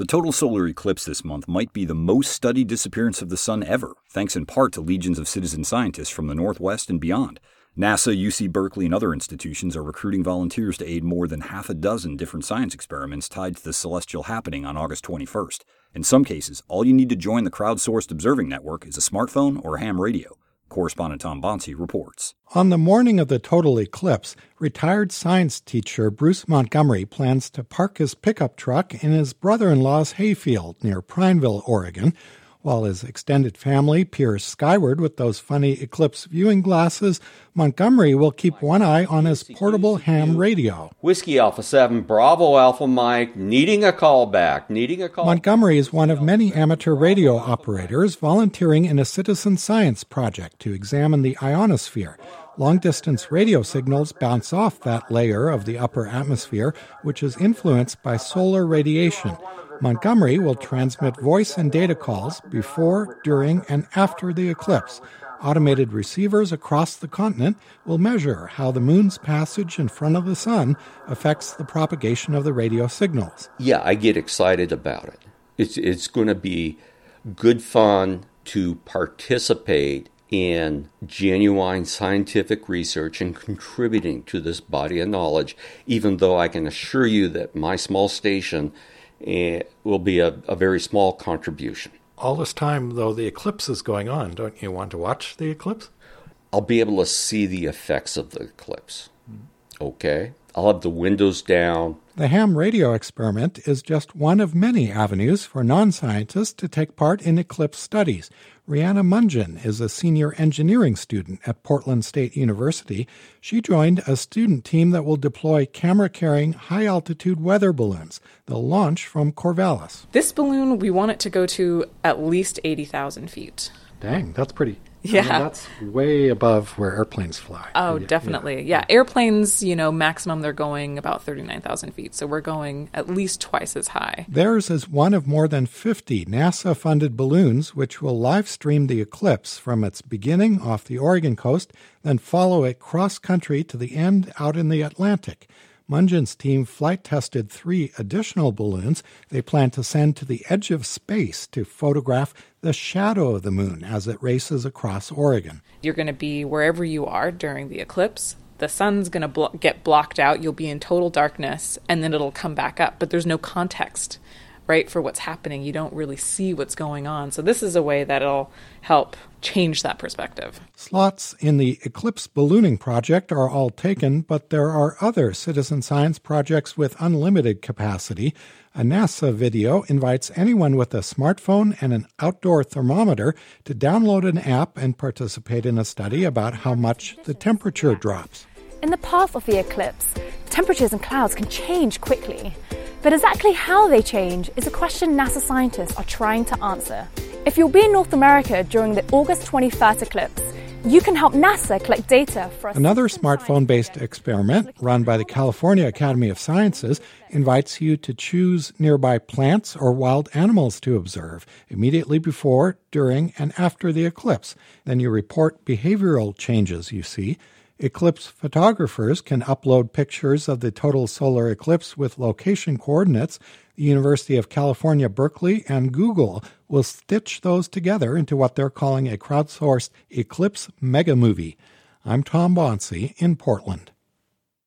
The total solar eclipse this month might be the most studied disappearance of the sun ever, thanks in part to legions of citizen scientists from the Northwest and beyond. NASA, UC Berkeley, and other institutions are recruiting volunteers to aid more than half a dozen different science experiments tied to the celestial happening on August 21st. In some cases, all you need to join the crowdsourced observing network is a smartphone or a ham radio. Correspondent Tom Bonsi reports. On the morning of the total eclipse, retired science teacher Bruce Montgomery plans to park his pickup truck in his brother-in-law's hayfield near Prineville, Oregon, while his extended family peers skyward with those funny eclipse viewing glasses. Montgomery will keep one eye on his portable ham radio. Whiskey Alpha 7, Bravo Alpha Mike, needing a call back. Montgomery is one of many amateur radio operators volunteering in a citizen science project to examine the ionosphere. Long-distance radio signals bounce off that layer of the upper atmosphere, which is influenced by solar radiation. Montgomery will transmit voice and data calls before, during, and after the eclipse. Automated receivers across the continent will measure how the moon's passage in front of the sun affects the propagation of the radio signals. Yeah, I get excited about it. It's going to be good fun to participate in genuine scientific research and contributing to this body of knowledge, even though I can assure you that my small station will be a very small contribution. All this time, though, the eclipse is going on. Don't you want to watch the eclipse? I'll be able to see the effects of the eclipse. Okay? I'll have the windows down. The ham radio experiment is just one of many avenues for non-scientists to take part in eclipse studies. Rhianna Mungeon is a senior engineering student at Portland State University. She joined a student team that will deploy camera-carrying high-altitude weather balloons. They'll launch from Corvallis. This balloon, we want it to go to at least 80,000 feet. Dang, that's pretty... Yeah. I mean, that's way above where airplanes fly. Oh, definitely. Yeah. Airplanes, maximum they're going about 39,000 feet. So we're going at least twice as high. Theirs is one of more than 50 NASA-funded balloons which will live stream the eclipse from its beginning off the Oregon coast, then follow it cross-country to the end out in the Atlantic. Mungeon's team flight-tested 3 additional balloons they plan to send to the edge of space to photograph the shadow of the moon as it races across Oregon. You're going to be wherever you are during the eclipse. The sun's going to get blocked out. You'll be in total darkness, and then it'll come back up. But there's no context, right, for what's happening. You don't really see what's going on. So this is a way that it'll help change that perspective. Slots in the Eclipse Ballooning Project are all taken, but there are other citizen science projects with unlimited capacity. A NASA video invites anyone with a smartphone and an outdoor thermometer to download an app and participate in a study about how much the temperature drops. In the path of the eclipse, temperatures and clouds can change quickly. But exactly how they change is a question NASA scientists are trying to answer. If you'll be in North America during the August 21st eclipse, you can help NASA collect data for us. Another smartphone-based experiment run by the California Academy of Sciences invites you to choose nearby plants or wild animals to observe immediately before, during, and after the eclipse. Then you report behavioral changes you see. Eclipse photographers can upload pictures of the total solar eclipse with location coordinates. The University of California, Berkeley, and Google will stitch those together into what they're calling a crowdsourced eclipse mega movie. I'm Tom Bonsi in Portland.